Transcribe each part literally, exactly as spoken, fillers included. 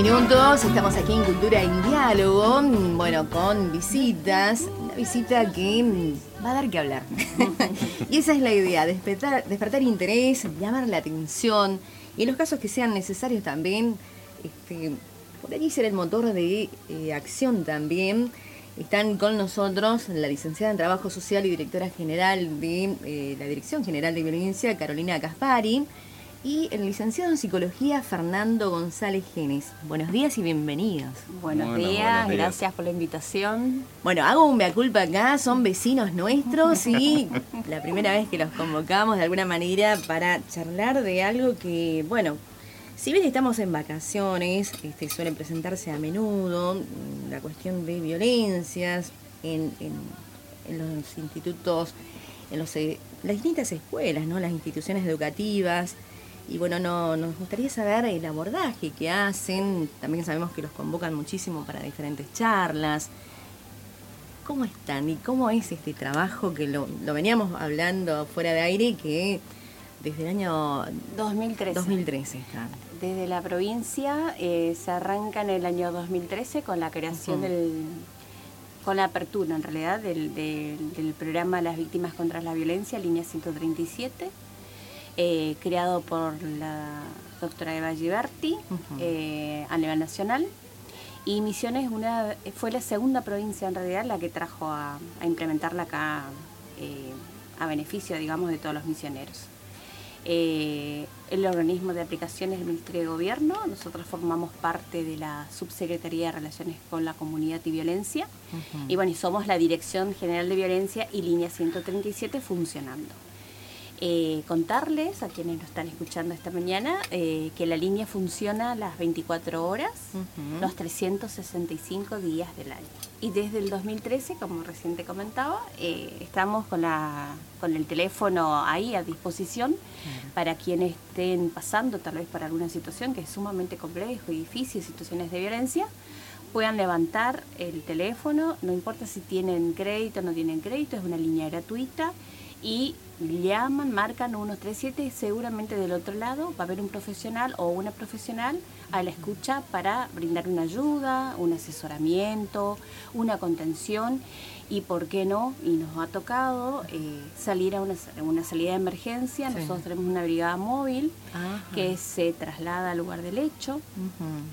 minutos, estamos aquí en Cultura en Diálogo, bueno, con visitas, una visita que va a dar que hablar. Y esa es la idea, despertar, despertar interés, llamar la atención y en los casos que sean necesarios también, este, por allí ser el motor de eh, acción también. Están con nosotros la licenciada en Trabajo Social y directora general de eh, la Dirección General de Violencia, Carolina Caspari, y el licenciado en Psicología, Fernando González Genes. Buenos días y bienvenidos. Buenos, bueno, días, buenos días, gracias por la invitación. Bueno, hago un mea culpa acá, son vecinos nuestros y la primera vez que los convocamos de alguna manera para charlar de algo que, bueno, si bien estamos en vacaciones, este, suelen presentarse a menudo la cuestión de violencias en, en, en los institutos, en los, las distintas escuelas, ¿no? Las instituciones educativas. Y bueno, no, nos gustaría saber el abordaje que hacen. También sabemos que los convocan muchísimo para diferentes charlas. ¿Cómo están y cómo es este trabajo que lo, lo veníamos hablando fuera de aire, que desde el año dos mil trece, dos mil trece están? Desde la provincia eh, se arranca en el año dos mil trece con la creación uh-huh. del... con la apertura en realidad del, del, del programa Las Víctimas contra la Violencia, línea ciento treinta y siete. Eh, creado por la doctora Eva Giberti uh-huh. eh, a nivel nacional, y Misiones una, fue la segunda provincia en realidad la que trajo a, a implementarla acá eh, a beneficio, digamos, de todos los misioneros. Eh, el organismo de aplicaciones del Ministerio de Gobierno, nosotros formamos parte de la Subsecretaría de Relaciones con la Comunidad y Violencia, uh-huh. y bueno, y somos la Dirección General de Violencia y línea ciento treinta y siete funcionando. Eh, contarles a quienes nos están escuchando esta mañana eh, que la línea funciona las veinticuatro horas, uh-huh. los trescientos sesenta y cinco días del año. Y desde el dos mil trece, como recién te comentaba, eh, estamos con, la, con el teléfono ahí a disposición uh-huh. para quienes estén pasando tal vez por alguna situación que es sumamente complejo y difícil, situaciones de violencia, puedan levantar el teléfono, no importa si tienen crédito o no tienen crédito, es una línea gratuita. Y llaman, marcan uno tres siete y seguramente del otro lado va a haber un profesional o una profesional a la escucha para brindar una ayuda, un asesoramiento, una contención y, ¿por qué no? Y nos ha tocado eh, salir a una, una salida de emergencia. Sí. Nosotros tenemos una brigada móvil Ajá. que se traslada al lugar del hecho, uh-huh.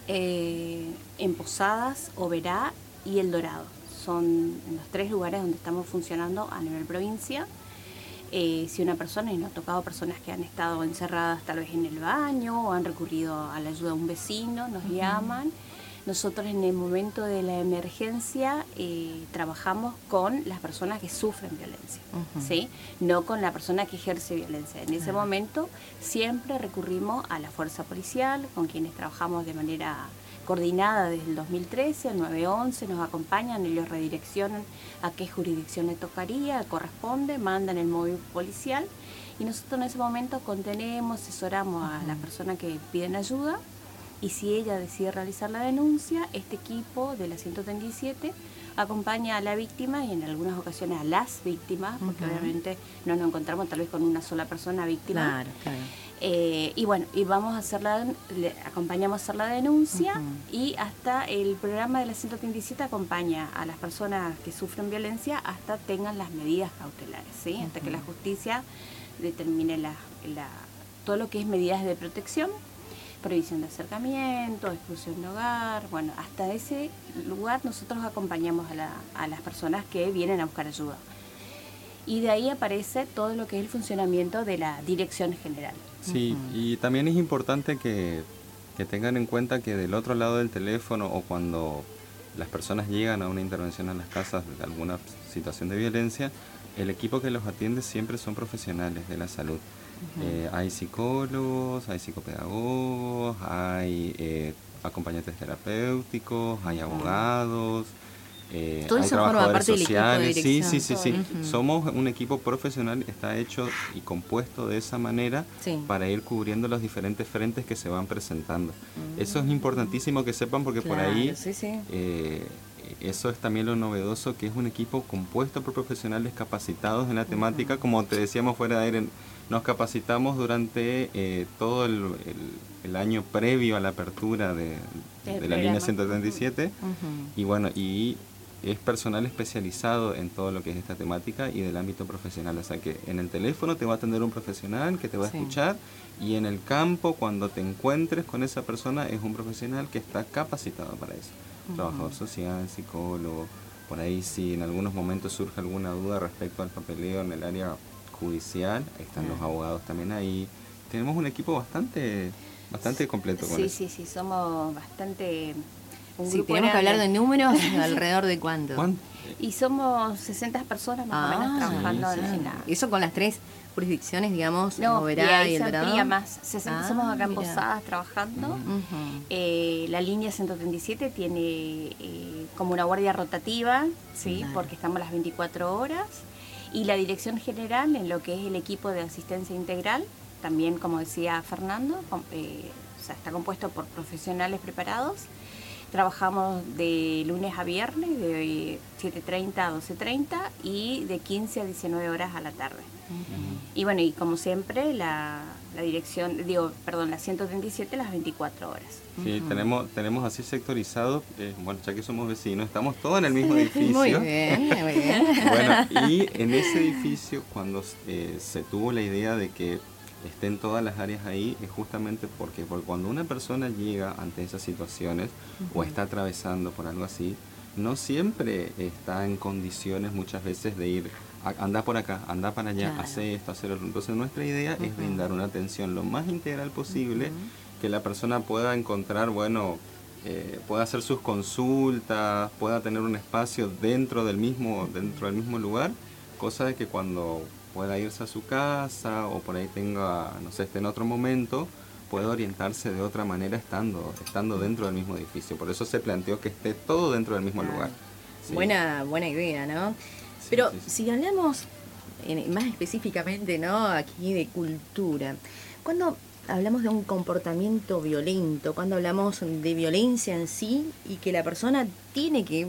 eh, en Posadas, Oberá y El Dorado. Son los tres lugares donde estamos funcionando a nivel provincia. Eh, si una persona, y nos ha tocado personas que han estado encerradas tal vez en el baño o han recurrido a la ayuda de un vecino, nos uh-huh. llaman. Nosotros en el momento de la emergencia eh, trabajamos con las personas que sufren violencia, uh-huh. ¿sí? No con la persona que ejerce violencia. En ese uh-huh. momento siempre recurrimos a la fuerza policial, con quienes trabajamos de manera coordinada desde el dos mil trece, el nueve once, nos acompañan, ellos redireccionan a qué jurisdicción le tocaría, corresponde, mandan el móvil policial y nosotros en ese momento contenemos, asesoramos a la persona que piden ayuda y si ella decide realizar la denuncia, este equipo de la ciento treinta y siete acompaña a la víctima y en algunas ocasiones a las víctimas, porque uh-huh. obviamente no nos encontramos tal vez con una sola persona víctima. Claro, claro. Eh, y bueno, y vamos a hacer la, le acompañamos a hacer la denuncia uh-huh. y hasta el programa de la ciento treinta y siete acompaña a las personas que sufren violencia hasta tengan las medidas cautelares, ¿sí? Uh-huh. Hasta que la justicia determine la, la, todo lo que es medidas de protección, prohibición de acercamiento, exclusión de hogar, bueno, hasta ese lugar nosotros acompañamos a, la, a las personas que vienen a buscar ayuda. Y de ahí aparece todo lo que es el funcionamiento de la Dirección General. Sí, uh-huh. y también es importante que, que tengan en cuenta que del otro lado del teléfono o cuando las personas llegan a una intervención en las casas de alguna situación de violencia, el equipo que los atiende siempre son profesionales de la salud. Uh-huh. Eh, hay psicólogos, hay psicopedagogos, hay eh, acompañantes terapéuticos, hay uh-huh. abogados. Eh, Todo hay eso forma parte del equipo de sociales, sí, dirección. sí, sí, sí. Uh-huh. Somos un equipo profesional, está hecho y compuesto de esa manera sí. para ir cubriendo los diferentes frentes que se van presentando. Uh-huh. Eso es importantísimo que sepan porque claro, por ahí sí, sí. Eh, eso es también lo novedoso, que es un equipo compuesto por profesionales capacitados en la temática, uh-huh. como te decíamos fuera de aire, nos capacitamos durante eh, todo el, el, el año previo a la apertura de, de la línea ciento treinta y siete, uh-huh. y bueno, y es personal especializado en todo lo que es esta temática y del ámbito profesional, o sea que en el teléfono te va a atender un profesional que te va a sí. escuchar, y en el campo, cuando te encuentres con esa persona, es un profesional que está capacitado para eso, uh-huh. trabajador social, psicólogo. Por ahí si en algunos momentos surge alguna duda respecto al papeleo en el área judicial, están uh-huh. los abogados también ahí. Tenemos un equipo bastante bastante completo con sí, eso. Sí, sí, sí, somos bastante... Si tenemos que hablar de números, ¿alrededor de cuánto? ¿Cuánto? Y somos sesenta personas más ah, o menos trabajando sí, sí. en la... Eso con las tres jurisdicciones, digamos, no, Oberá y, y El Dorado. Más, sesenta, ah, somos acá en Posadas trabajando. Uh-huh. Eh, la línea ciento treinta y siete tiene eh, como una guardia rotativa, ¿sí? Claro. Porque estamos las veinticuatro horas. Y la dirección general, en lo que es el equipo de asistencia integral, también, como decía Fernando, eh, o sea, está compuesto por profesionales preparados. Trabajamos de lunes a viernes, de siete treinta a doce treinta y de quince a diecinueve horas a la tarde. Uh-huh. Y bueno, y como siempre, la, la dirección, digo, perdón, la ciento treinta y siete las veinticuatro horas. Sí, uh-huh. tenemos tenemos así sectorizado, eh, bueno, ya que somos vecinos, estamos todos en el mismo edificio. Muy bien, muy bien. Bueno, y en ese edificio, cuando eh, se tuvo la idea de que estén todas las áreas ahí, es justamente porque, porque cuando una persona llega ante esas situaciones uh-huh. o está atravesando por algo así, no siempre está en condiciones muchas veces de ir, a, anda por acá, anda para allá, claro. hace esto, hacer otro. Entonces nuestra idea uh-huh. es brindar una atención lo más integral posible, uh-huh. que la persona pueda encontrar, bueno, eh, pueda hacer sus consultas, pueda tener un espacio dentro del mismo, dentro del mismo lugar, cosa de que cuando pueda irse a su casa o por ahí tenga, no sé, esté en otro momento, pueda orientarse de otra manera estando estando dentro del mismo edificio. Por eso se planteó que esté todo dentro del mismo ah, lugar. Sí. Buena buena idea, ¿no? Sí, Pero sí, sí. si hablamos en, más específicamente, ¿no? Aquí de cultura, cuando hablamos de un comportamiento violento, cuando hablamos de violencia en sí y que la persona tiene que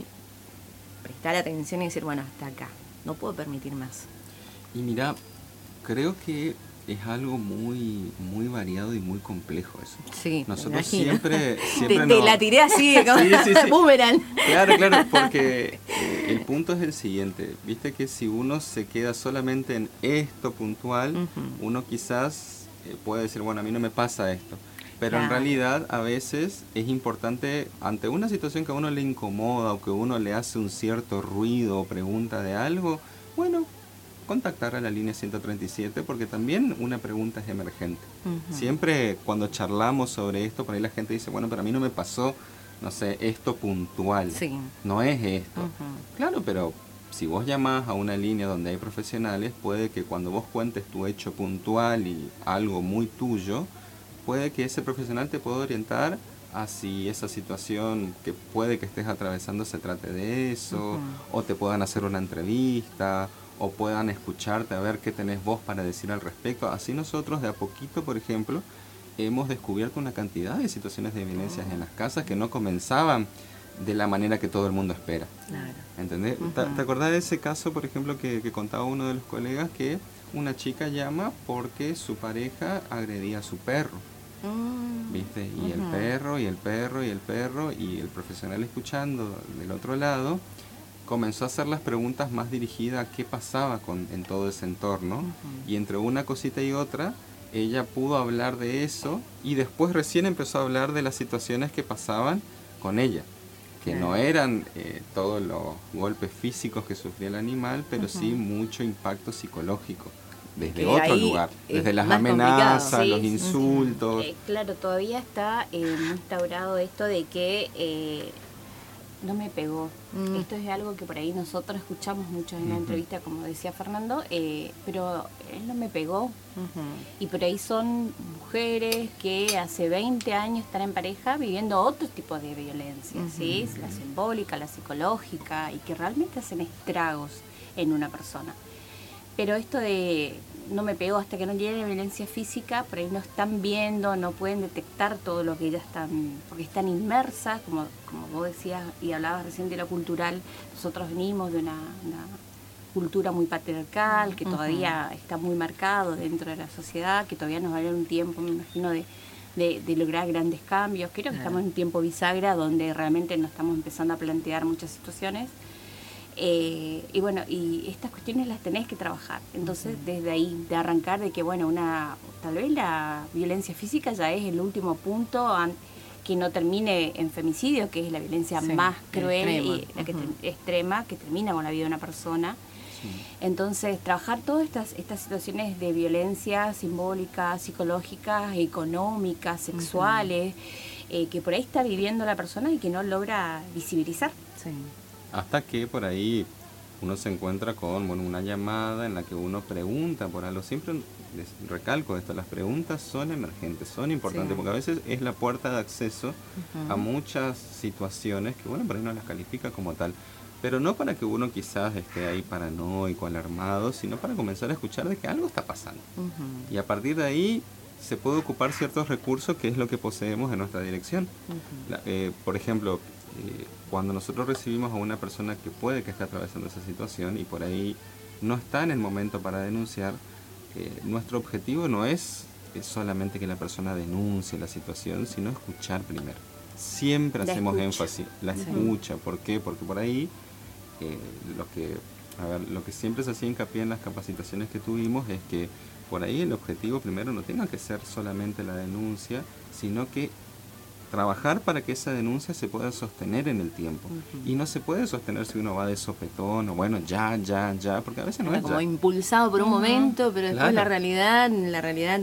prestar atención y decir, bueno, hasta acá, no puedo permitir más. Y mira, creo que es algo muy muy variado y muy complejo eso. Sí, nosotros siempre, siempre te, nos... te la tiré así, como sí, sí, sí. boomerang. Claro, claro, porque eh, el punto es el siguiente, viste que si uno se queda solamente en esto puntual, uh-huh. uno quizás eh, puede decir, bueno, a mí no me pasa esto. Pero claro. en realidad a veces es importante, ante una situación que a uno le incomoda o que uno le hace un cierto ruido o pregunta de algo, bueno, contactar a la línea ciento treinta y siete porque también una pregunta es emergente. Uh-huh. Siempre cuando charlamos sobre esto, por ahí la gente dice, bueno, pero a mí no me pasó, no sé, esto puntual. Sí. No es esto. Uh-huh. Claro, pero si vos llamás a una línea donde hay profesionales, puede que cuando vos cuentes tu hecho puntual y algo muy tuyo, puede que ese profesional te pueda orientar a si esa situación que puede que estés atravesando se trate de eso, uh-huh. o te puedan hacer una entrevista, o puedan escucharte a ver qué tenés vos para decir al respecto. Así nosotros de a poquito, por ejemplo, hemos descubierto una cantidad de situaciones de violencias en las casas que no comenzaban de la manera que todo el mundo espera. Claro. ¿Entendés? Uh-huh. ¿Te, ¿Te acordás de ese caso, por ejemplo, que, que contaba uno de los colegas, que una chica llama porque su pareja agredía a su perro? Uh-huh. ¿Viste? Y uh-huh. el perro, y el perro, y el perro, y el profesional escuchando del otro lado comenzó a hacer las preguntas más dirigidas a qué pasaba con, en todo ese entorno, uh-huh. y entre una cosita y otra, ella pudo hablar de eso, y después recién empezó a hablar de las situaciones que pasaban con ella, que claro. no eran eh, todos los golpes físicos que sufría el animal, pero uh-huh. sí mucho impacto psicológico, desde que otro lugar, desde las amenazas, sí, los insultos. Eh, claro, todavía está eh, instaurado esto de que... Eh, no me pegó. Mm. Esto es algo que por ahí nosotros escuchamos mucho en la uh-huh. entrevista, como decía Fernando, eh, pero él no me pegó. Uh-huh. Y por ahí son mujeres que hace veinte años están en pareja viviendo otro tipo de violencia, uh-huh. ¿sí? La simbólica, la psicológica, y que realmente hacen estragos en una persona. Pero esto de no me pegó hasta que no llegue la violencia física, por ahí no están viendo, no pueden detectar todo lo que ellas están, porque están inmersas, como, como vos decías y hablabas recién de lo cultural. Nosotros venimos de una, una cultura muy patriarcal, que todavía uh-huh. está muy marcado dentro de la sociedad, que todavía nos va a dar un tiempo, me imagino, de, de, de lograr grandes cambios. Creo que claro. estamos en un tiempo bisagra donde realmente nos estamos empezando a plantear muchas situaciones. Eh, y bueno, y estas cuestiones las tenés que trabajar. Entonces, uh-huh. desde ahí, de arrancar de que, bueno, una tal vez la violencia física ya es el último punto an- que no termine en femicidio, que es la violencia sí, más cruel extrema. y la que uh-huh. te- extrema, que termina con la vida de una persona. Sí. Entonces, trabajar todas estas, estas situaciones de violencia simbólicas, psicológicas, económicas, sexuales, uh-huh. eh, que por ahí está viviendo la persona y que no logra visibilizar. Sí. Hasta que por ahí uno se encuentra con bueno, una llamada en la que uno pregunta por algo. Siempre les recalco esto, las preguntas son emergentes, son importantes, sí. porque a veces es la puerta de acceso uh-huh. a muchas situaciones que bueno, por ahí no las califica como tal. Pero no para que uno quizás esté ahí paranoico, alarmado, sino para comenzar a escuchar de que algo está pasando. Uh-huh. Y a partir de ahí se puede ocupar ciertos recursos que es lo que poseemos en nuestra dirección. Uh-huh. La, eh, por ejemplo, eh, cuando nosotros recibimos a una persona que puede que esté atravesando esa situación y por ahí no está en el momento para denunciar, eh, nuestro objetivo no es, es solamente que la persona denuncie la situación, sino escuchar primero. Siempre la hacemos escucha. énfasis, la sí. escucha. ¿Por qué? Porque por ahí eh, lo que a ver, lo que siempre se hacía hincapié en las capacitaciones que tuvimos es que por ahí el objetivo primero no tenga que ser solamente la denuncia, sino que trabajar para que esa denuncia se pueda sostener en el tiempo. Uh-huh. Y no se puede sostener si uno va de sopetón o bueno, ya, ya, ya, porque a veces no Era es como ya. impulsado por un uh-huh. momento, pero después claro. la realidad, la realidad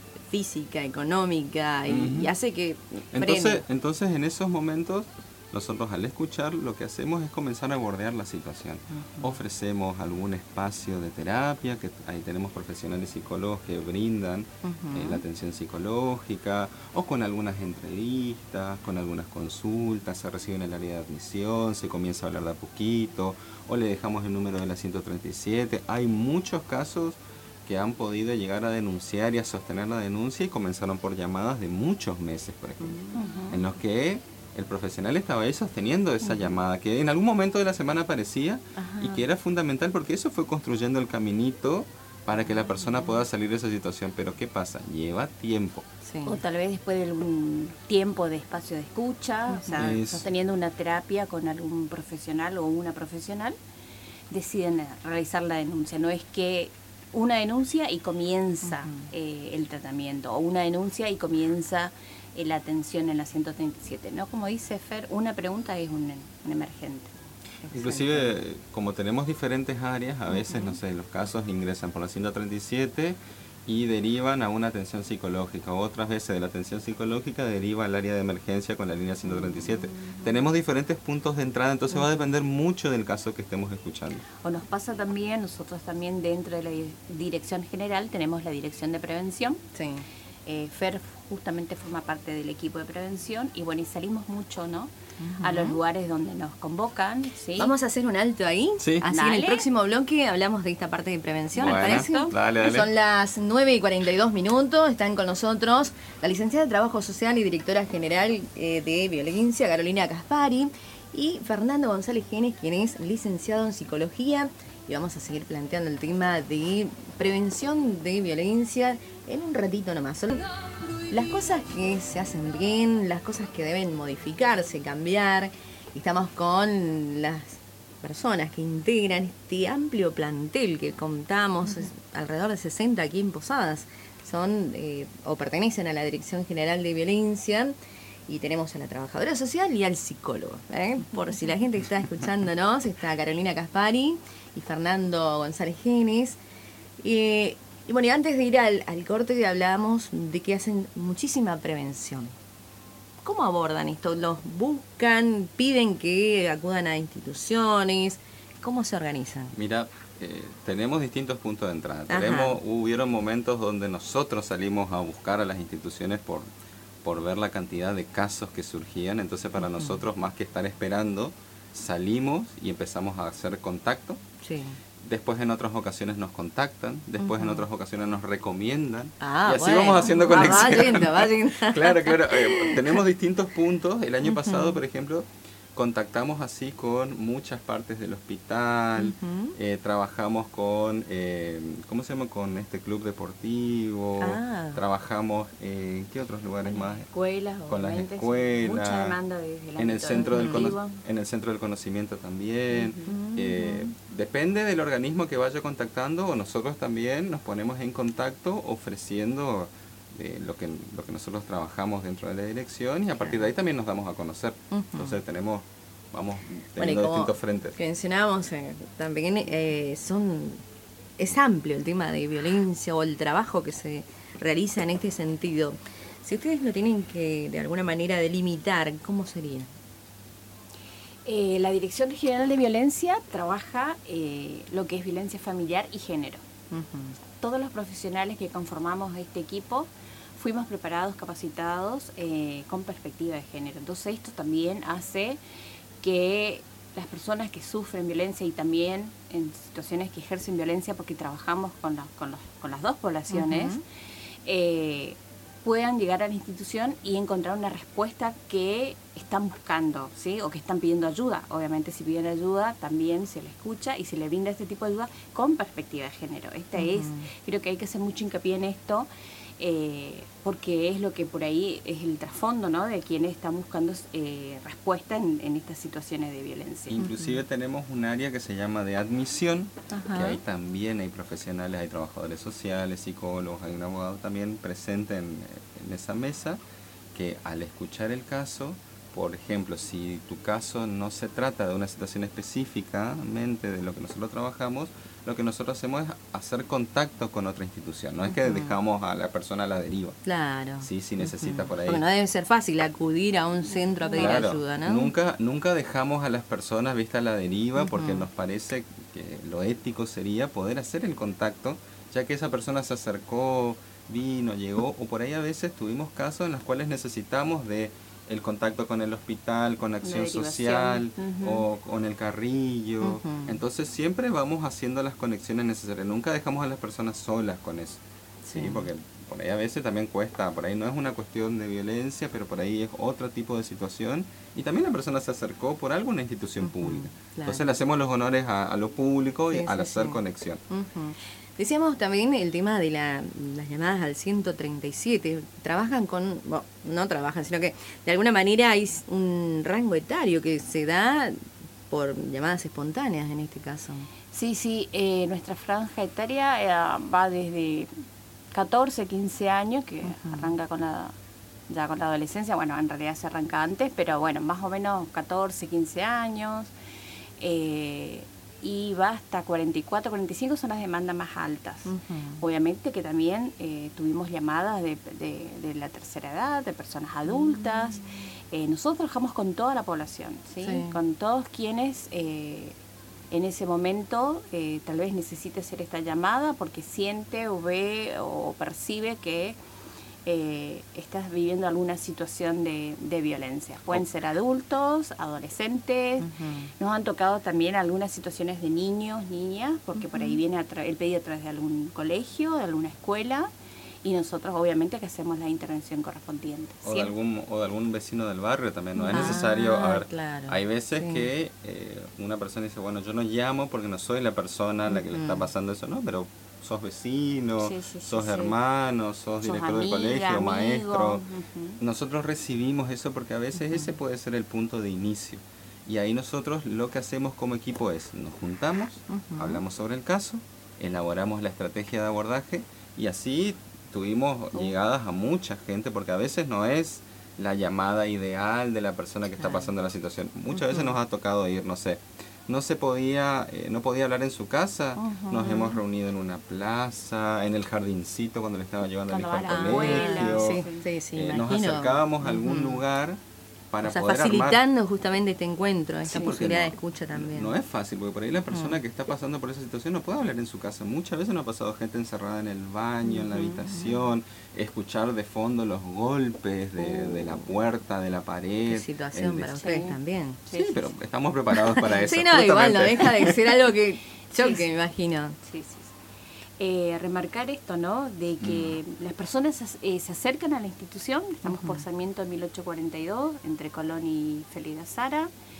física, económica, y, uh-huh. y hace que entonces, frene. Entonces, en esos momentos, nosotros al escuchar lo que hacemos es comenzar a bordear la situación. Uh-huh. Ofrecemos algún espacio de terapia, que ahí tenemos profesionales psicólogos que brindan uh-huh. eh, la atención psicológica, o con algunas entrevistas, con algunas consultas, se recibe en el área de admisión, se comienza a hablar de a poquito, o le dejamos el número de la ciento treinta y siete. Hay muchos casos que han podido llegar a denunciar y a sostener la denuncia y comenzaron por llamadas de muchos meses, por ejemplo, uh-huh. en los que el profesional estaba ahí sosteniendo esa uh-huh. llamada, que en algún momento de la semana aparecía uh-huh. y que era fundamental porque eso fue construyendo el caminito para que la persona pueda salir de esa situación. Pero ¿qué pasa? Lleva tiempo. Sí. O tal vez después de algún tiempo de espacio de escucha, uh-huh. o sea, es... sosteniendo una terapia con algún profesional o una profesional, deciden realizar la denuncia. No es que una denuncia y comienza uh-huh. eh, el tratamiento, o una denuncia y comienza eh, la atención en la ciento treinta y siete, ¿no? Como dice Fer, una pregunta es un, un emergente. Inclusive, como tenemos diferentes áreas, a veces, uh-huh. no sé, los casos ingresan por la ciento treinta y siete y derivan a una atención psicológica, otras veces de la atención psicológica deriva al área de emergencia con la línea ciento treinta y siete. Uh-huh. Tenemos diferentes puntos de entrada, entonces uh-huh. va a depender mucho del caso que estemos escuchando. O nos pasa también, nosotros también dentro de la dirección general tenemos la dirección de prevención. Sí. Eh, Fer justamente forma parte del equipo de prevención y bueno, y salimos mucho, ¿no? Uh-huh. A los lugares donde nos convocan, ¿sí? Vamos a hacer un alto ahí, sí. así dale. En el próximo bloque hablamos de esta parte de prevención, bueno, ¿les parece? Dale, dale. Son las nueve y cuarenta y dos minutos, están con nosotros la licenciada de Trabajo Social y directora general eh, de Violencia, Carolina Caspari, y Fernando González Genes, quien es licenciado en Psicología, y vamos a seguir planteando el tema de prevención de violencia en un ratito nomás. Solo las cosas que se hacen bien, las cosas que deben modificarse, cambiar. Estamos con las personas que integran este amplio plantel que contamos, es alrededor de sesenta aquí en Posadas. Son eh, o pertenecen a la Dirección General de Violencia. Y tenemos a la trabajadora social y al psicólogo, ¿eh? Por si la gente que está escuchándonos, está Carolina Caspari y Fernando González Genes. Eh, y bueno, y antes de ir al, al corte hablábamos de que hacen muchísima prevención. ¿Cómo abordan esto? ¿Los buscan? ¿Piden que acudan a instituciones? ¿Cómo se organizan? Mira, eh, tenemos distintos puntos de entrada. Tenemos, hubieron momentos donde nosotros salimos a buscar a las instituciones por... por ver la cantidad de casos que surgían, entonces para uh-huh. nosotros más que estar esperando, salimos y empezamos a hacer contacto. Sí. Después en otras ocasiones nos contactan, después uh-huh. en otras ocasiones nos recomiendan, ah, y así bueno. vamos haciendo conexión. Va yendo, va yendo. Claro, claro, eh, tenemos distintos puntos. El año uh-huh. pasado, por ejemplo, contactamos así con muchas partes del hospital, Ujú. eh, trabajamos con, eh, ¿cómo se llama? Con este club deportivo, Ah. trabajamos en, eh, ¿qué otros lugares Con más? las escuelas, Con las obviamente, sí. escuelas, Mucha demanda desde el en el ámbito centro del cono- educativo. en el centro del conocimiento también. Ujú. Eh, depende del organismo que vaya contactando, o nosotros también nos ponemos en contacto ofreciendo eh, lo que lo que nosotros trabajamos dentro de la dirección, y a partir de ahí también nos damos a conocer. Ujú. Entonces tenemos, vamos Bueno, y teniendo como distintos frentes. que mencionábamos, eh, también eh, son es amplio el tema de violencia o el trabajo que se realiza en este sentido. Si ustedes lo tienen que de alguna manera delimitar, ¿cómo sería? Eh, la Dirección Regional de Violencia trabaja eh, lo que es violencia familiar y género. Ujú. Todos los profesionales que conformamos este equipo fuimos preparados, capacitados eh, con perspectiva de género. Entonces esto también hace que las personas que sufren violencia y también en situaciones que ejercen violencia, porque trabajamos con, la- con, los- con las dos poblaciones, Ujú. eh, puedan llegar a la institución y encontrar una respuesta que están buscando, ¿sí? O que están pidiendo ayuda. Obviamente, si piden ayuda, también se le escucha y se le brinda este tipo de ayuda con perspectiva de género. Esta Ujú. es, creo que hay que hacer mucho hincapié en esto, eh, porque es lo que por ahí es el trasfondo, ¿no? De quienes están buscando eh, respuesta en, en estas situaciones de violencia. Inclusive tenemos un área que se llama de admisión, Ajá. que ahí también hay profesionales, hay trabajadores sociales, psicólogos, hay un abogado también presente en, en esa mesa, que al escuchar el caso, por ejemplo, si tu caso no se trata de una situación específicamente de lo que nosotros trabajamos, lo que nosotros hacemos es hacer contacto con otra institución, no es que Ujú. dejamos a la persona a la deriva. Claro. Sí, si necesita Ujú. por ahí. Porque no debe ser fácil acudir a un centro a pedir Claro, ayuda, ¿no? Nunca, nunca dejamos a las personas vista a la deriva, porque Ujú. nos parece que lo ético sería poder hacer el contacto, ya que esa persona se acercó, vino, llegó, o por ahí a veces tuvimos casos en los cuales necesitamos de el contacto con el hospital, con acción derivación. social, Ujú. o con el carrillo. Ujú. Entonces siempre vamos haciendo las conexiones necesarias, nunca dejamos a las personas solas con eso. Sí, Sí. porque por ahí a veces también cuesta, por ahí no es una cuestión de violencia, pero por ahí es otro tipo de situación, y también la persona se acercó por algo a una institución Ujú, pública. claro. Entonces le hacemos los honores a, a lo público y Sí, al sí, hacer sí. conexión. Ujú. Decíamos también el tema de la, las llamadas al ciento treinta y siete. Trabajan con, bueno, no trabajan, sino que de alguna manera hay un rango etario que se da por llamadas espontáneas en este caso. Sí, sí, eh, nuestra franja etaria eh, va desde catorce, quince años, que Ujú. arranca con la ya con la adolescencia. Bueno, en realidad se arranca antes, pero bueno, más o menos catorce, quince años. Eh, y va hasta cuarenta y cuatro, cuarenta y cinco son las demandas más altas. Ujú. Obviamente que también eh, tuvimos llamadas de, de, de la tercera edad, de personas adultas. Eh, nosotros trabajamos con toda la población, ¿sí? Sí. Con todos quienes eh, en ese momento eh, tal vez necesite hacer esta llamada porque siente o ve o percibe que eh, estás viviendo alguna situación de, de violencia. Pueden ser adultos, adolescentes. Ujú. Nos han tocado también algunas situaciones de niños, niñas, porque por ahí viene a tra- el pedido a través de algún colegio, de alguna escuela, y nosotros obviamente que hacemos la intervención correspondiente. O de, Siempre. algún, o de algún vecino del barrio también, no es Ah, necesario, a ver, claro, hay veces sí. que eh, una persona dice, bueno, yo no llamo porque no soy la persona a la que le está Ujú. pasando eso, no, pero sos vecino, Sí, sí, sí, sos sí. hermano, sos, Sos director de amiga, colegio, amigo. maestro. Ujú. Nosotros recibimos eso porque a veces ese puede ser el punto de inicio. Y ahí nosotros lo que hacemos como equipo es, nos juntamos, Ujú. hablamos sobre el caso, elaboramos la estrategia de abordaje, y así tuvimos llegadas a mucha gente, porque a veces no es la llamada ideal de la persona que está Claro. pasando la situación. Muchas veces Ujú. nos ha tocado ir, no sé, no se podía, eh, no podía hablar en su casa, Ujú. nos hemos reunido en una plaza, en el jardincito cuando le estaba llevando al hijo Cuando al va a la colegio. escuela, sí, sí, sí, Eh, nos imagino. acercábamos a algún Ujú. lugar para O sea, poder armar. facilitando justamente este encuentro, esta Sí, porque posibilidad no- de escucha también. No es fácil, porque por ahí la persona Ujú. que está pasando por esa situación no puede hablar en su casa. Muchas veces nos ha pasado gente encerrada en el baño, en la habitación, escuchar de fondo los golpes de, de la puerta, de la pared. Qué situación el para des- ustedes Sí. también. Sí, Sí, sí, pero sí. estamos preparados para eso. Sí, no, igual no justamente. deja de ser algo que choque, Sí, sí. me imagino. Sí, sí, sí. Eh, remarcar esto, ¿no? De que Mm. las personas eh, se acercan a la institución. Estamos por Ujú. Sarmiento mil ochocientos cuarenta y dos, entre Colón y Félix Azara.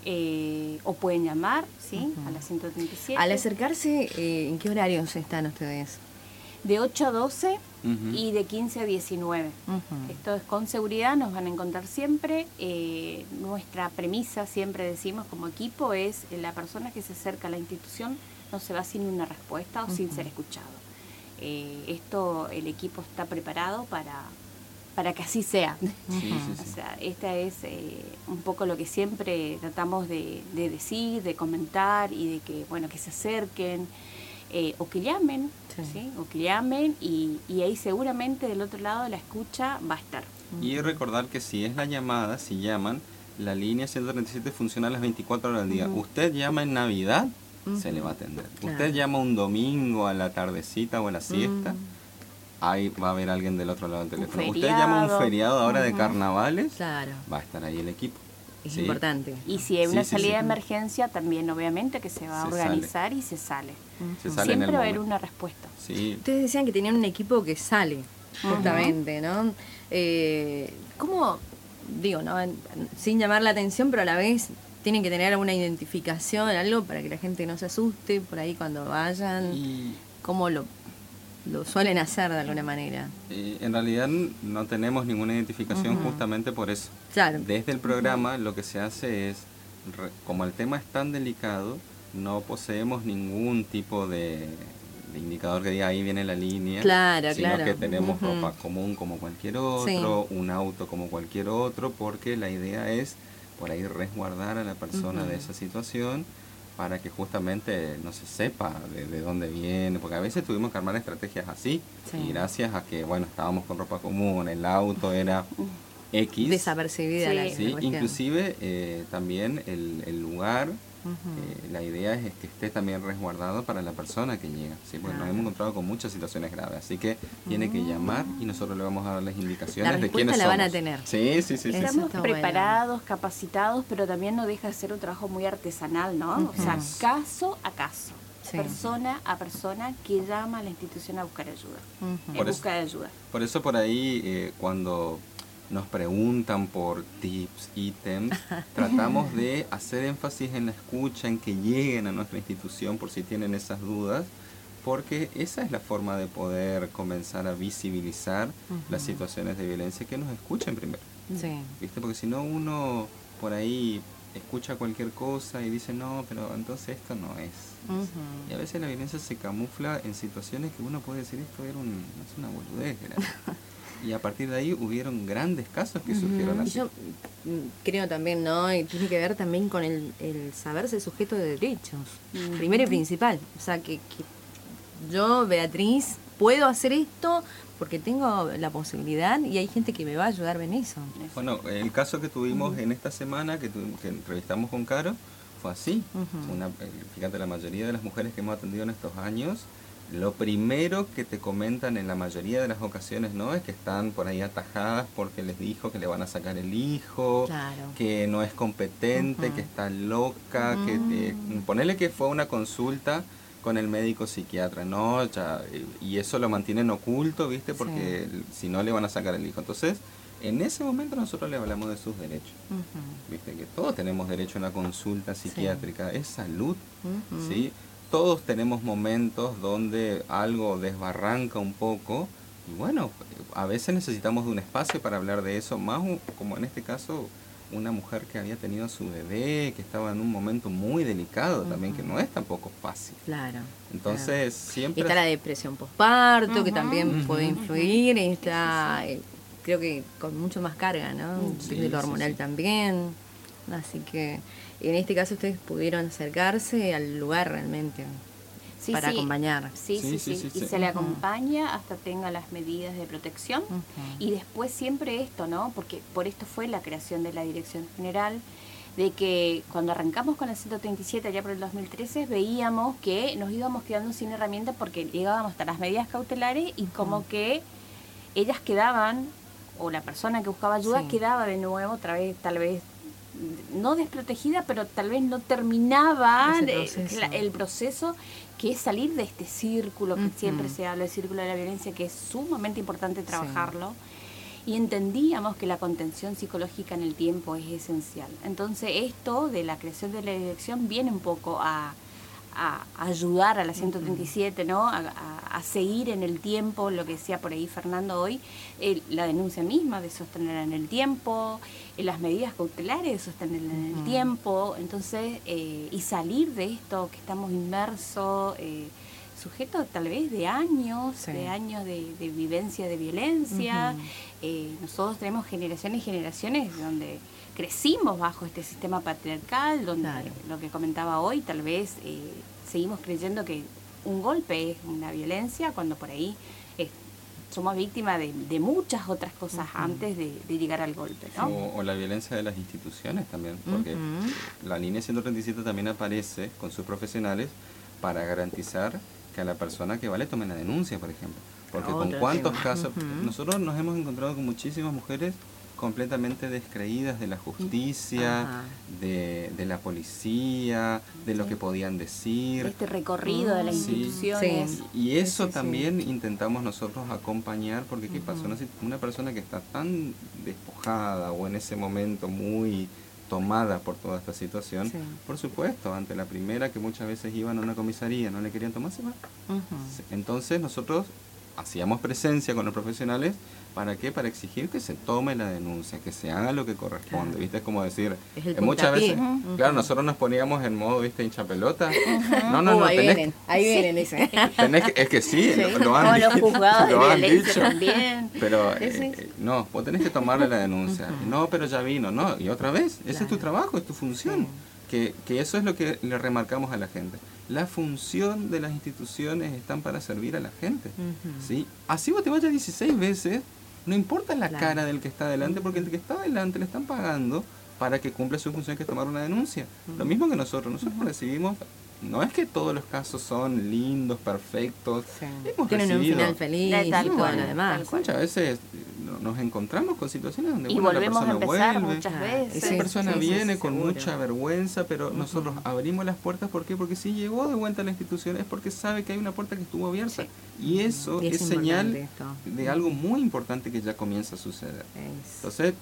eh, o pueden llamar, ¿sí? Uh-huh. A la ciento treinta y siete. Al acercarse, eh, ¿en qué horarios están ustedes? De ocho a doce uh-huh. y de quince a diecinueve. Uh-huh. Esto es con seguridad, nos van a encontrar siempre. Eh, nuestra premisa, siempre decimos como equipo, es la persona que se acerca a la institución no se va sin una respuesta o uh-huh. sin ser escuchado. Eh, esto, el equipo está preparado para, para que así sea. Sí, sí, sí. O sea, esta es eh, un poco lo que siempre tratamos de, de decir, de comentar y de que, bueno, que se acerquen. Eh, o que llamen, sí. ¿sí? o que llamen y, y ahí seguramente del otro lado de la escucha va a estar. Y recordar que si es la llamada, si llaman, la línea ciento treinta y siete funciona a las veinticuatro horas al día. Uh-huh. Usted llama en Navidad, uh-huh. se le va a atender. Claro. Usted llama un domingo a la tardecita o a la siesta, uh-huh. ahí va a haber alguien del otro lado del teléfono. Usted llama un feriado ahora uh-huh. de carnavales, claro. va a estar ahí el equipo. Es ¿sí? importante. Y si hay una sí, salida sí, sí. de emergencia, también obviamente que se va a se organizar sale. y se sale. Se sale Siempre va a haber momento. una respuesta. Sí. Ustedes decían que tenían un equipo que sale, justamente, uh-huh. ¿no? Eh, ¿Cómo, digo, no, sin llamar la atención, pero a la vez tienen que tener alguna identificación, algo para que la gente no se asuste por ahí cuando vayan? Y... ¿Cómo lo lo suelen hacer de alguna manera? Eh, en realidad no tenemos ninguna identificación uh-huh. justamente por eso. Claro. Desde el programa uh-huh. lo que se hace es, re, como el tema es tan delicado, no poseemos ningún tipo de, de indicador que diga ahí viene la línea, claro, sino claro. que tenemos uh-huh. ropa común como cualquier otro, sí. un auto como cualquier otro, porque la idea es por ahí resguardar a la persona uh-huh. de esa situación, para que justamente no se sepa de, de dónde viene, porque a veces tuvimos que armar estrategias así, sí. y gracias a que, bueno, estábamos con ropa común, el auto era X. Desapercibida sí. la, sí, la inclusive eh, también el, el lugar, uh-huh. eh, la idea es que esté también resguardado para la persona que llega, ¿sí? Porque claro. nos hemos encontrado con muchas situaciones graves, así que tiene uh-huh. que llamar y nosotros le vamos a dar las indicaciones la de quiénes la somos. van a tener. Sí, sí, sí. Estamos sí, sí. preparados, bueno. capacitados, pero también no deja de ser un trabajo muy artesanal, ¿no? Uh-huh. O sea, caso a caso. Sí. Persona a persona que llama a la institución a buscar ayuda, uh-huh. en busca de ayuda. Por eso por ahí eh, cuando nos preguntan por tips, ítems, tratamos de hacer énfasis en la escucha, en que lleguen a nuestra institución por si tienen esas dudas, porque esa es la forma de poder comenzar a visibilizar uh-huh. las situaciones de violencia, que nos escuchen primero. Sí. ¿Viste? Porque si no uno por ahí escucha cualquier cosa y dice, no, pero entonces esto no es. Uh-huh. Y a veces la violencia se camufla en situaciones que uno puede decir, esto era un, es una boludez. Y a partir de ahí hubieron grandes casos que uh-huh. surgieron así. Yo creo también, ¿no? Y tiene que ver también con el, el saberse sujeto de derechos, uh-huh. primero y principal. O sea, que, que yo, Beatriz, puedo hacer esto porque tengo la posibilidad y hay gente que me va a ayudar en eso. Bueno, el caso que tuvimos uh-huh. en esta semana, que, tuvimos, que entrevistamos con Caro, fue así. Uh-huh. Una, fíjate, la mayoría de las mujeres que hemos atendido en estos años, lo primero que te comentan en la mayoría de las ocasiones, ¿no? Es que están por ahí atajadas porque les dijo que le van a sacar el hijo, claro. que no es competente, uh-huh. que está loca, uh-huh. que te, ponele que fue una consulta con el médico psiquiatra, ¿no? Ya, y eso lo mantienen oculto, ¿viste? Porque sí. si no le van a sacar el hijo. Entonces, en ese momento nosotros le hablamos de sus derechos, uh-huh. ¿viste? Que todos tenemos derecho a una consulta psiquiátrica, sí. es salud, uh-huh. ¿sí? Todos tenemos momentos donde algo desbarranca un poco y bueno, a veces necesitamos de un espacio para hablar de eso, más como en este caso una mujer que había tenido a su bebé, que estaba en un momento muy delicado uh-huh. también, que no es tampoco fácil. Claro. Entonces claro. siempre... Está la depresión postparto, uh-huh. que también uh-huh. puede influir, y está, sí, sí, sí. creo que con mucho más carga, ¿no? Sí, de lo hormonal sí, sí. también. Así que en este caso ustedes pudieron acercarse al lugar realmente sí, para sí. acompañar. Sí, sí, sí, sí, sí. Y sí. se le acompaña hasta tenga las medidas de protección. Uh-huh. Y después siempre esto, ¿no? Porque por esto fue la creación de la Dirección General, de que cuando arrancamos con la ciento treinta y siete allá por el dos mil trece, veíamos que nos íbamos quedando sin herramientas porque llegábamos hasta las medidas cautelares y uh-huh. como que ellas quedaban, o la persona que buscaba ayuda sí. quedaba de nuevo otra vez, tal vez, no desprotegida, pero tal vez no terminaba proceso. El, el proceso, que es salir de este círculo que uh-huh. siempre se habla, el círculo de la violencia, que es sumamente importante trabajarlo. y entendíamos que la contención psicológica en el tiempo es esencial. Entonces esto de la creación de la dirección viene un poco a, a ayudar a la ciento treinta y siete, ¿no? A, a, a seguir en el tiempo, lo que decía por ahí Fernando hoy, el, la denuncia misma de sostenerla en el tiempo, eh, las medidas cautelares de sostenerla en el uh-huh. tiempo, entonces, eh, y salir de esto que estamos inmersos, eh, sujetos tal vez de años, sí. de años de, de vivencia de violencia. Uh-huh. eh, nosotros tenemos generaciones y generaciones donde crecimos bajo este sistema patriarcal, donde claro. lo que comentaba hoy, tal vez eh, seguimos creyendo que un golpe es una violencia, cuando por ahí eh, somos víctimas de, de muchas otras cosas uh-huh. antes de, de llegar al golpe, ¿no? O, o la violencia de las instituciones también, porque uh-huh. la línea ciento treinta y siete también aparece con sus profesionales para garantizar que a la persona que va le tomen la denuncia, por ejemplo. Porque Otro con cuántos tema. casos, uh-huh. nosotros nos hemos encontrado con muchísimas mujeres completamente descreídas de la justicia, de, de la policía, de sí. lo que podían decir. Este recorrido uh, de las sí. instituciones. Sí. Y eso sí, sí, también sí. intentamos nosotros acompañar, porque ¿qué uh-huh. pasa? Una, una persona que está tan despojada o en ese momento muy tomada por toda esta situación, sí. por supuesto, ante la primera que muchas veces iban a una comisaría, no le querían tomar, se va. Uh-huh. Entonces nosotros hacíamos presencia con los profesionales, ¿para qué? Para exigir que se tome la denuncia, que se haga lo que corresponde, claro. ¿viste? Es como decir, es eh, muchas veces, uh-huh. claro, nosotros nos poníamos en modo, ¿viste? Hincha pelota. Uh-huh. No, no, uh, no, ahí tenés vienen, ahí vienen, dice. Tenés que, es que sí, sí. Lo, lo han, los juzgados lo de han violencia dicho. También. Pero, eh, eh, no, vos tenés que tomarle la denuncia. Uh-huh. No, pero ya vino, no, y otra vez, ese claro. es tu trabajo, es tu función. Sí. Que, que eso es lo que le remarcamos a la gente. La función de las instituciones están para servir a la gente. Uh-huh. ¿Sí? Así vos te vayas dieciséis veces, no importa la claro. cara del que está adelante, porque el que está adelante le están pagando para que cumpla su función, que es tomar una denuncia. Uh-huh. Lo mismo que nosotros. Nosotros uh-huh. recibimos, no es que todos los casos son lindos, perfectos. Sí. Hemos Tienen recibido, un final feliz, tal y cual, bueno, además. tal cual. Muchas veces nos encontramos con situaciones donde y bueno, volvemos la persona a empezar vuelve, muchas veces. esa sí, persona sí, viene sí, con seguro. mucha vergüenza, pero uh-huh. nosotros abrimos las puertas. ¿Por qué? Porque si llegó de vuelta a la institución es porque sabe que hay una puerta que estuvo abierta. Sí. Y eso y es, es señal esto. de algo muy importante que ya comienza a suceder. Es. Entonces,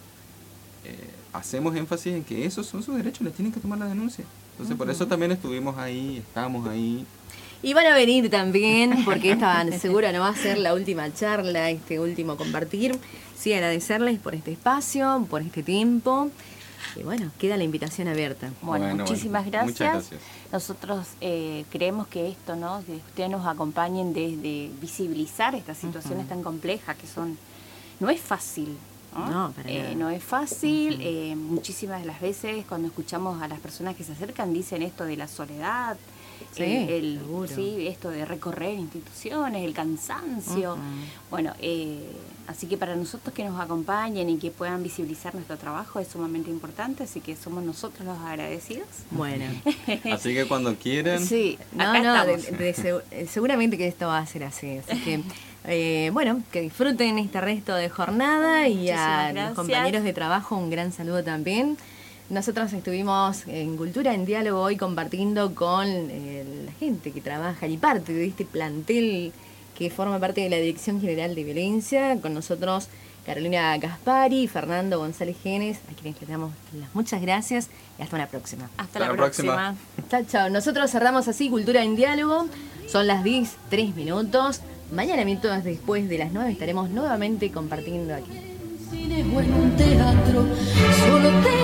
eh, hacemos énfasis en que esos son sus derechos, les tienen que tomar la denuncia. Entonces, uh-huh. por eso también estuvimos ahí, estamos ahí. Y van a venir también, porque esta segura no va a ser la última charla, este último compartir. Sí, agradecerles por este espacio, por este tiempo. Y bueno, queda la invitación abierta. Bueno, bueno muchísimas bueno. Gracias. Muchas gracias. Nosotros eh, creemos que esto, ¿no? Que ustedes nos acompañen desde visibilizar estas situaciones uh-huh. tan complejas que son... No es fácil. ¿no? No, para eh, nada. no es fácil. Uh-huh. eh, muchísimas de las veces cuando escuchamos a las personas que se acercan dicen esto de la soledad. Sí, el, el, seguro. sí, esto de recorrer instituciones, el cansancio. Uh-huh. Bueno, eh, así que para nosotros que nos acompañen y que puedan visibilizar nuestro trabajo es sumamente importante, así que somos nosotros los agradecidos. Bueno. Así que cuando quieran. Sí, no, no, de, de, de, seguramente que esto va a ser así, así que eh, bueno, que disfruten este resto de jornada y muchísimas a gracias. Los compañeros de trabajo un gran saludo también. Nosotros estuvimos en Cultura en Diálogo hoy compartiendo con eh, la gente que trabaja y parte de este plantel que forma parte de la Dirección General de Violencia. Con nosotros Carolina Gaspari y Fernando González Genes, a quienes les damos las muchas gracias y hasta una próxima. Hasta, hasta la, la próxima. próxima. Chao, chao. Nosotros cerramos así Cultura en Diálogo. Son las diez, tres minutos. Mañana, minutos después de las nueve, estaremos nuevamente compartiendo aquí. Cine o en un teatro, solo te